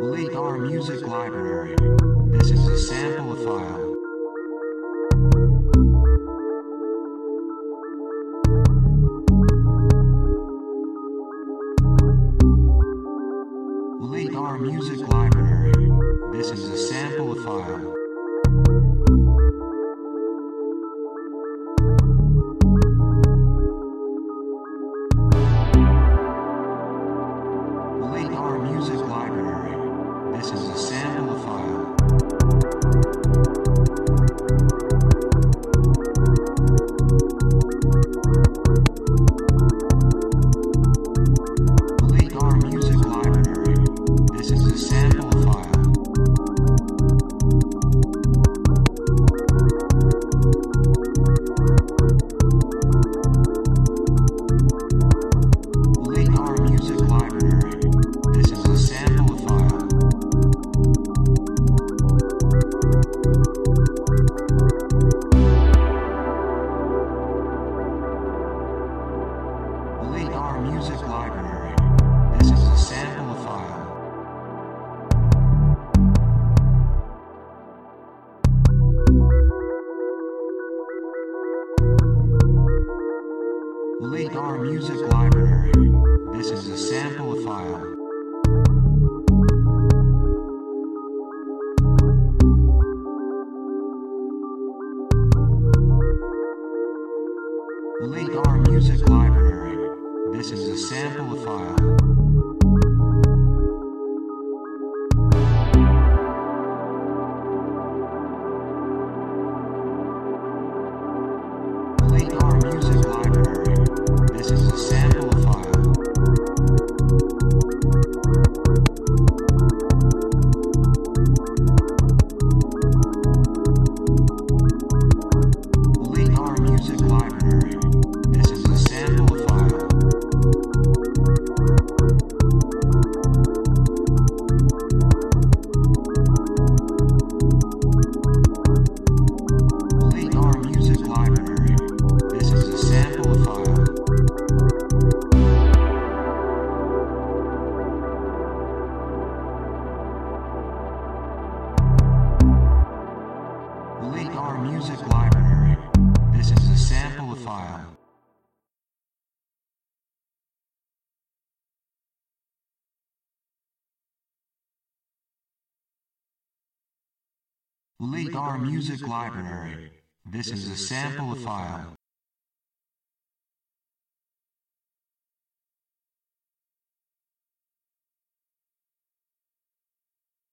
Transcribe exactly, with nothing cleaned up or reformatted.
Delete our music library. This is a sample file. Delete our music library. This is a sample file. Delete our music library. This is a sample file. Delete our music library. This is a sample file. Delete our music library. This is a sample file. Delete our music library. This is a sample file. Delete our music library. This is a sample file. Delete our music library. This is a sample file. Delete our music library. This is a sample file. Delete our music library. This is a sample file. Delete our music library. This is a sample file. Delete our music library. This is a sample file. Delete our music library. This is a sample file.